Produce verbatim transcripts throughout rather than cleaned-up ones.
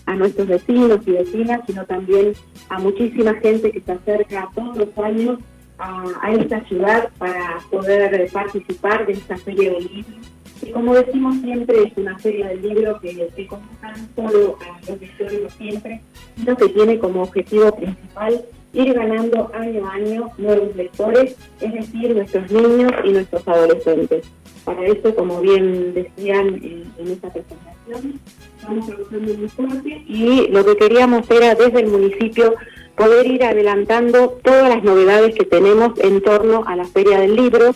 a nuestros vecinos y vecinas, sino también a muchísima gente que se acerca todos los años a, a esta ciudad para poder participar de esta Feria del Libro. Y como decimos siempre, es una Feria del Libro que, que convoca no solo a los lectores de siempre, sino que tiene como objetivo principal ir ganando año a año nuevos lectores, es decir, nuestros niños y nuestros adolescentes. Para eso, como bien decían en, en esta presentación, estamos trabajando muy fuerte y lo que queríamos era desde el municipio poder ir adelantando todas las novedades que tenemos en torno a la Feria del Libro.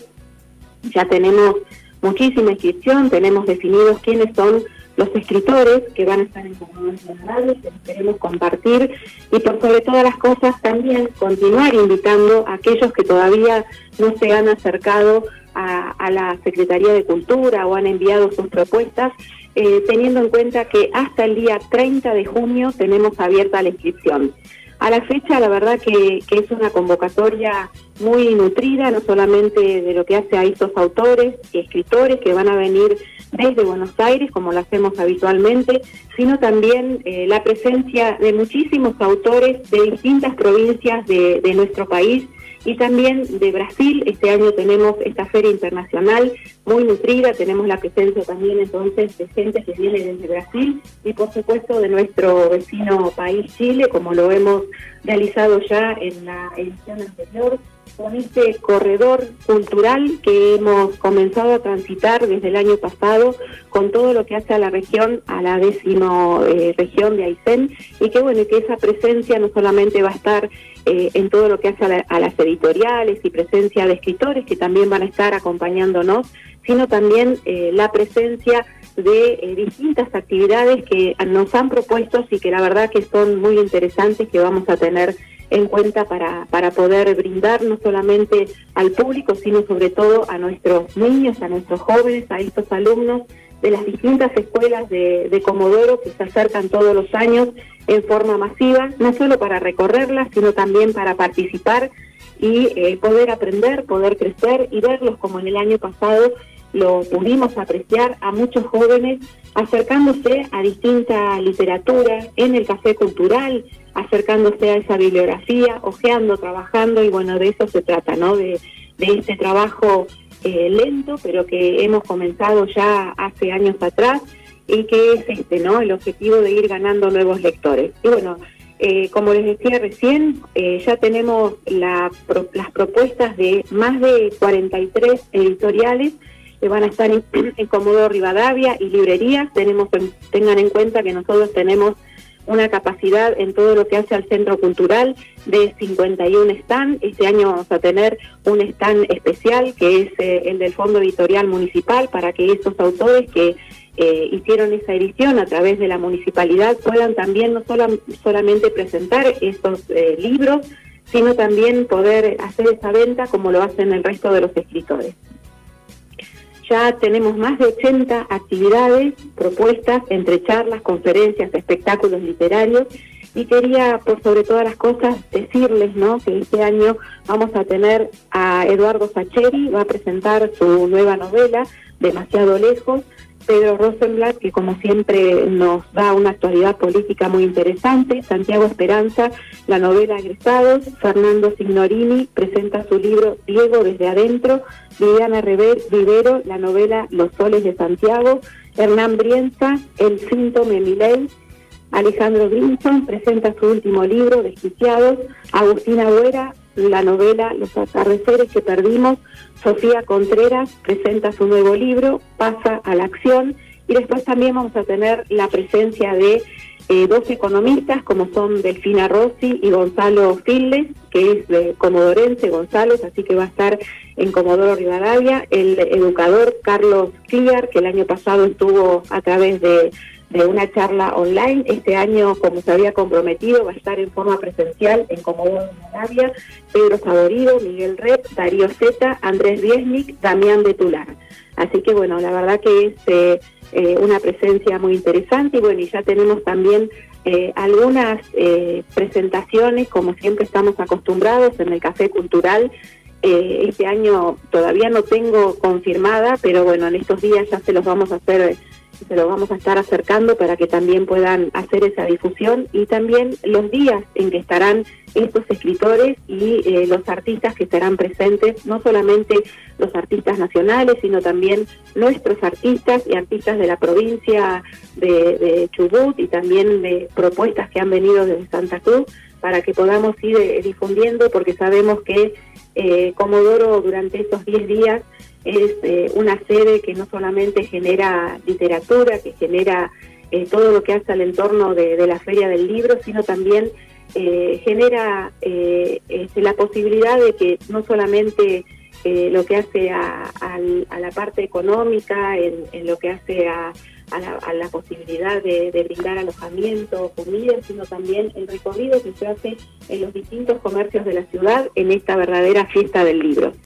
Ya tenemos muchísima inscripción, tenemos definidos quiénes son los escritores que van a estar en Comodoro Rivadavia, que queremos compartir y por sobre todas las cosas también continuar invitando a aquellos que todavía no se han acercado a, a la Secretaría de Cultura o han enviado sus propuestas, eh, teniendo en cuenta que hasta el día treinta de junio tenemos abierta la inscripción. A la fecha, la verdad que, que es una convocatoria muy nutrida, no solamente de lo que hace a estos autores y escritores que van a venir desde Buenos Aires, como lo hacemos habitualmente, sino también eh, la presencia de muchísimos autores de distintas provincias de, de nuestro país y también de Brasil. Este año tenemos esta feria internacional muy nutrida, tenemos la presencia también entonces de gente que viene desde Brasil y por supuesto de nuestro vecino país Chile, como lo hemos realizado ya en la edición anterior, con este corredor cultural que hemos comenzado a transitar desde el año pasado con todo lo que hace a la región, a la décimo eh, región de Aysén, y que bueno, que esa presencia no solamente va a estar eh, en todo lo que hace a, la, a las editoriales y presencia de escritores que también van a estar acompañándonos, sino también eh, la presencia de eh, distintas actividades que nos han propuesto y que la verdad que son muy interesantes, que vamos a tener en cuenta para, para poder brindar no solamente al público, sino sobre todo a nuestros niños, a nuestros jóvenes, a estos alumnos de las distintas escuelas de, de Comodoro que se acercan todos los años en forma masiva, no solo para recorrerlas, sino también para participar y eh, poder aprender, poder crecer y verlos como en el año pasado lo pudimos apreciar a muchos jóvenes acercándose a distinta literatura en el café cultural, acercándose a esa bibliografía, hojeando, trabajando, y bueno, de eso se trata, ¿no? De, de este trabajo eh, lento, pero que hemos comenzado ya hace años atrás y que es este, ¿no? El objetivo de ir ganando nuevos lectores. Y bueno, eh, como les decía recién, eh, ya tenemos la, pro, las propuestas de más de cuarenta y tres editoriales que van a estar en, en Comodoro Rivadavia y librerías. Tenemos, tengan en cuenta que nosotros tenemos una capacidad en todo lo que hace al Centro Cultural de cincuenta y uno stand. Este año vamos a tener un stand especial que es eh, el del Fondo Editorial Municipal, para que esos autores que eh, hicieron esa edición a través de la municipalidad puedan también no solo, solamente presentar estos eh, libros, sino también poder hacer esa venta como lo hacen el resto de los escritores. Ya tenemos más de ochenta actividades propuestas entre charlas, conferencias, espectáculos literarios, y quería por sobre todas las cosas decirles, ¿no?, que este año vamos a tener a Eduardo Sacheri, va a presentar su nueva novela, Demasiado Lejos. Pedro Rosenblatt, que como siempre nos da una actualidad política muy interesante. Santiago Esperanza, la novela Egresados. Fernando Signorini presenta su libro Diego desde adentro. Viviana Rivero, la novela Los soles de Santiago. Hernán Brienza, El síntome Milei. Alejandro Grimson presenta su último libro, Desquiciados. Agustina Buera, la novela Los atardeceres que perdimos. Sofía Contreras presenta su nuevo libro, Pasa a la acción. Y después también vamos a tener la presencia de eh, dos economistas, como son Delfina Rossi y Gonzalo Fildes, que es de comodorense, Gonzalo, así que va a estar en Comodoro Rivadavia. El educador Carlos Cliar, que el año pasado estuvo a través de de una charla online. Este año, como se había comprometido, va a estar en forma presencial en Comodoro Rivadavia. Pedro Saborido, Miguel Rep, Darío Zeta, Andrés Riesnik, Damián de Tular. Así que bueno, la verdad que es eh, eh, una presencia muy interesante, y bueno, y ya tenemos también eh, algunas eh, presentaciones, como siempre estamos acostumbrados en el Café Cultural. Eh, este año todavía no tengo confirmada, pero bueno, en estos días ya se los vamos a hacer se lo vamos a estar acercando para que también puedan hacer esa difusión, y también los días en que estarán estos escritores y eh, los artistas que estarán presentes, no solamente los artistas nacionales, sino también nuestros artistas y artistas de la provincia de, de Chubut, y también de propuestas que han venido desde Santa Cruz, para que podamos ir eh, difundiendo, porque sabemos que eh, Comodoro durante estos diez días es eh, una sede que no solamente genera literatura, que genera eh, todo lo que hace al entorno de, de la Feria del Libro, sino también eh, genera eh, este, la posibilidad de que no solamente eh, lo que hace a, a, a la parte económica, en, en lo que hace a, a, la, a la posibilidad de, de brindar alojamiento, comida, sino también el recorrido que se hace en los distintos comercios de la ciudad en esta verdadera fiesta del libro.